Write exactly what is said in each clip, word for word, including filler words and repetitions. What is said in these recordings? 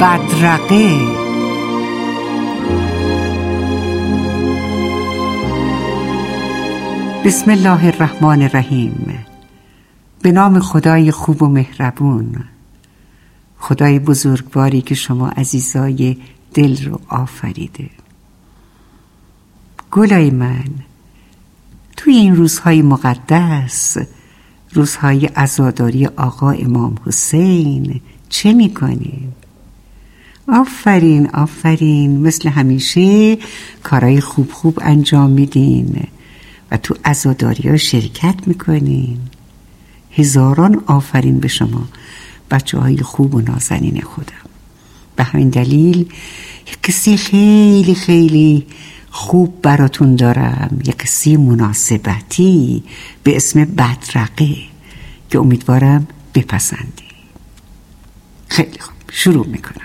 بدرقه. بسم الله الرحمن الرحیم. به نام خدای خوب و مهربون، خدای بزرگواری که شما عزیزای دل رو آفریده. گلای من، توی این روزهای مقدس، روزهای عزاداری آقا امام حسین، چه میکنیم؟ آفرین آفرین، مثل همیشه کارهای خوب خوب انجام میدین و تو عزاداری ها شرکت میکنین. هزاران آفرین به شما بچه های خوب و نازنین خودم. به همین دلیل یک قصه خیلی خیلی خوب براتون دارم، یک قصه مناسبتی به اسم بدرقه که امیدوارم بپسندی. خیلی خوب، شروع میکنم.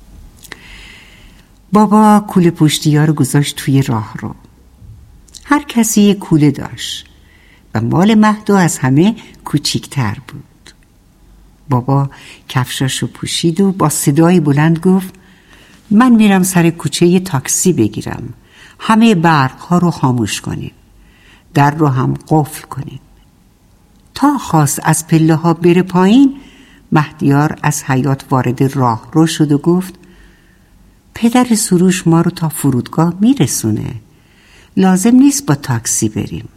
بابا کوله پشتی ها رو گذاشت توی راه رو. هر کسی یک کوله داشت و مال مهدو از همه کوچیکتر بود. بابا کفشاشو پوشید و با صدای بلند گفت: من میرم سر کوچه یه تاکسی بگیرم. همه برق ها رو خاموش کنین، در رو هم قفل کنین. تا خواست از پله ها بره پایین، مهدیار از حیاط وارد راه رو شد و گفت: پدر سروش ما رو تا فرودگاه میرسونه، لازم نیست با تاکسی بریم.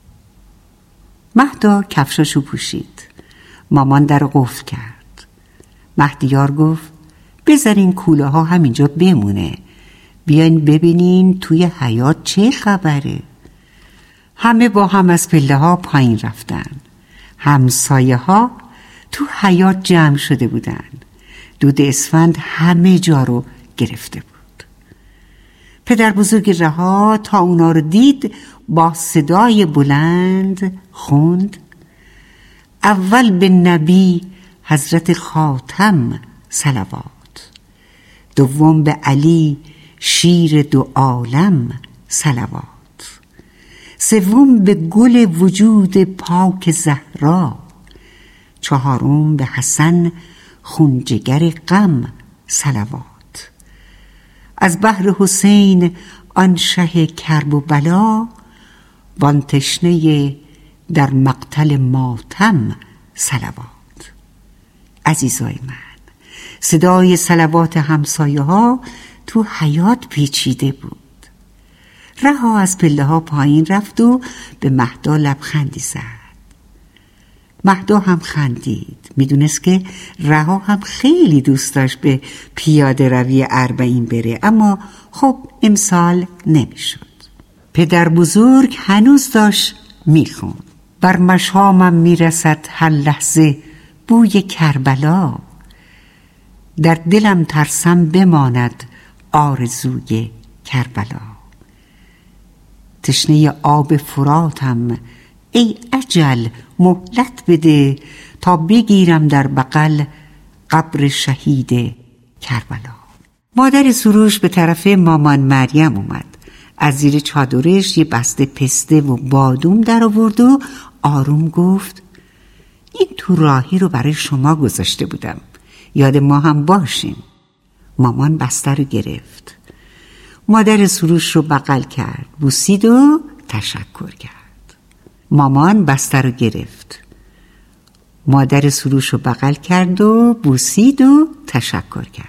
مهدا کفشاشو پوشید. مامان در قفل کرد. مهدیار گفت: بذارین کوله ها همینجا بمونه، بیاین ببینین توی حیاط چه خبره. همه با هم از پله ها پایین رفتن. همسایه ها تو حیاط جمع شده بودن. دود اسفند همه جا رو گرفته بود. پدر بزرگ رها تا اونا رو دید، با صدای بلند خوند: اول به نبی حضرت خاتم صلوات، دوم به علی شیر دو عالم صلوات، سوم به گل وجود پاک زهرا، چهارم به حسن خونجگر غم صلوات. از بحر حسین آن شه کرب و بلا، وان تشنه در مقتل ماتم صلوات. عزیزای من، صدای صلوات همسایه ها تو حیاط پیچیده بود. رها از پله ها پایین رفت و به مهدا لبخندی زد. مهدا هم خندید. میدونست که رها هم خیلی دوست داشت به پیاده روی اربعین بره، اما خب امسال نمیشد. پدر بزرگ هنوز داشت میخوند: بر مشامم میرسد هر لحظه بوی کربلا، در دلم ترسم بماند آرزوی کربلا. تشنه آب فراتم ای اجل مهلت بده، تا بگیرم در بغل قبر شهید کربلا. مادر سروش به طرف مامان مریم اومد. از زیر چادرش یه بسته پسته و بادوم در آورد و آروم گفت: این تو راهی رو برای شما گذاشته بودم، یاد ما هم باشین. مامان بسته رو گرفت. مادر سروش رو بغل کرد، بوسید و تشکر کرد. مامان بسته رو گرفت. مادر سروش رو بغل کرد و بوسید و تشکر کرد.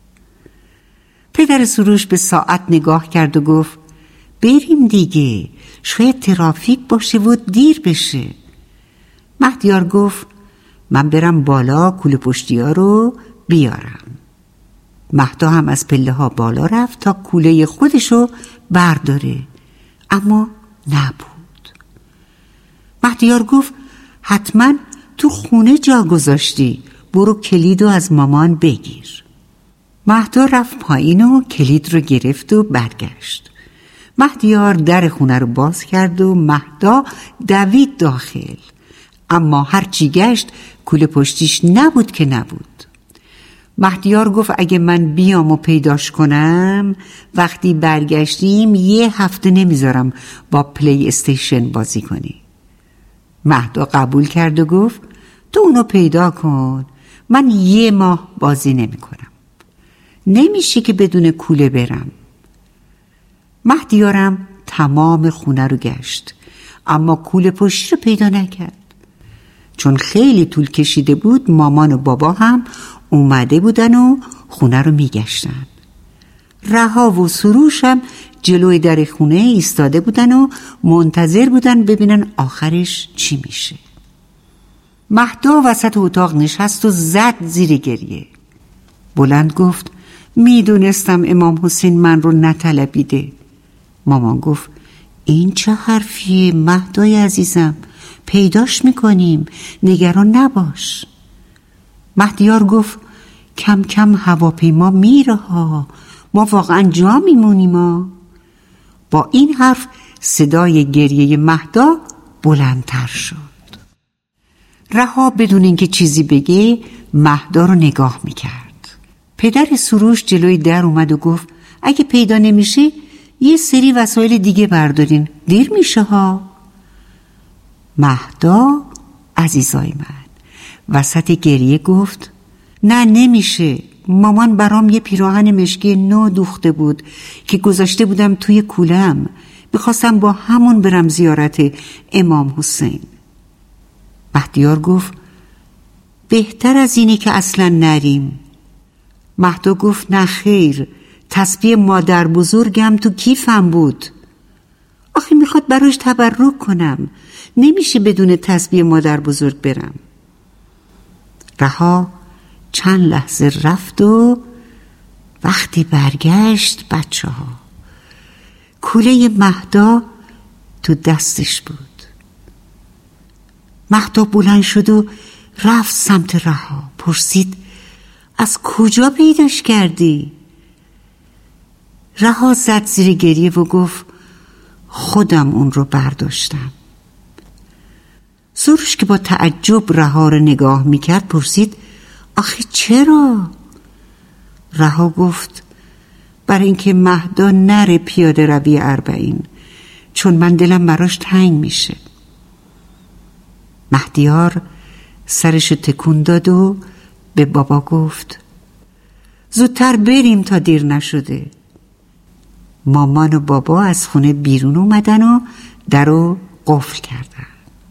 پدر سروش به ساعت نگاه کرد و گفت: بریم دیگه، شاید ترافیک باشه و دیر بشه. مهدیار گفت: من برم بالا کوله پشتی ها رو بیارم. مهدا هم از پله ها بالا رفت تا کوله خودشو برداره، اما نبود. مهدیار گفت: حتما تو خونه جا گذاشتی، برو کلیدو از مامان بگیر. مهدا رفت پایین و کلید رو گرفت و برگشت. مهدیار در خونه رو باز کرد و مهدا دوید داخل، اما هرچی گشت کوله پشتیش نبود که نبود. مهدیار گفت: اگه من بیام و پیداش کنم، وقتی برگشتیم یه هفته نمیذارم با پلی استیشن بازی کنی. مهدا قبول کرد و گفت: تو اونو پیدا کن، من یه ماه بازی نمی کنم. نمیشه که بدون کوله برم. مهدیارم تمام خونه رو گشت، اما کوله پشتی رو پیدا نکرد. چون خیلی طول کشیده بود، مامان و بابا هم اومده بودن و خونه رو میگشتن. رها و سروش هم جلوی در خونه ایستاده بودن و منتظر بودن ببینن آخرش چی میشه. مهدا وسط اتاق نشست و زد زیر گریه. بلند گفت میدونستم امام حسین من رو نطلبیده. مامان گفت این چه حرفیه مهدای عزیزم، پیداش میکنیم، نگران نباش. مهدیار گفت کم کم هواپیما میره ها، ما واقعا جا میمونیم ها. با این حرف صدای گریه مهدا بلندتر شد. رها بدون اینکه چیزی بگه مهدا رو نگاه میکرد. پدر سروش جلوی در اومد و گفت اگه پیدا نمیشه یه سری وسایل دیگه بردارین، دیر میشه ها. مهدا عزیزای من وسط گریه گفت نه نمیشه، مامان برام یه پیراهن مشکی نو دوخته بود که گذاشته بودم توی کولم، بخواستم با همون برم زیارت امام حسین. مهدیار گفت بهتر از اینه که اصلا نریم. مهدا گفت نه خیر، تسبیح مادر بزرگم تو کیفم بود، آخه میخواد براش تبرک کنم، نمیشه بدون تسبیح مادر بزرگ برم. رها چند لحظه رفت و وقتی برگشت بچه ها کوله مهدا تو دستش بود. مهدا بلند شد و رفت سمت رها. پرسید از کجا پیداش کردی؟ رها زد زیر گریه و گفت خودم اون رو برداشتم. سروش که با تعجب رها رو نگاه میکرد پرسید آخه چرا؟ رها گفت برای اینکه مهدا نره پیاده روی اربعین، چون من دلم براش تنگ میشه. مهدیار سرش تکون داد و به بابا گفت زودتر بریم تا دیر نشده. مامان و بابا از خونه بیرون اومدن و در رو قفل کردن.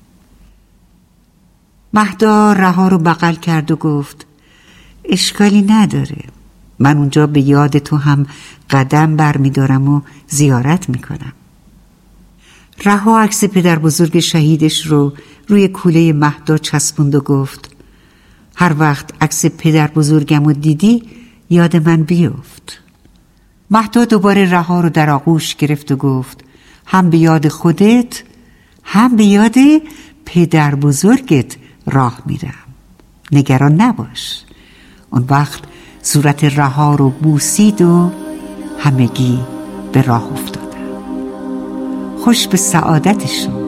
مهدا رها رو بغل کرد و گفت اشکالی نداره، من اونجا به یاد تو هم قدم بر می دارم و زیارت می کنم. رها عکس پدر بزرگ شهیدش رو روی کوله مهدا چسبوند و گفت هر وقت عکس پدر بزرگم رو دیدی یاد من بیفت. مهدا دوباره رها رو در آغوش گرفت و گفت هم به یاد خودت هم به یاد پدر بزرگت راه میرم، نگران نباش. اون وقت صورت رها رو بوسید و همگی به راه افتادن. خوش به سعادتشون.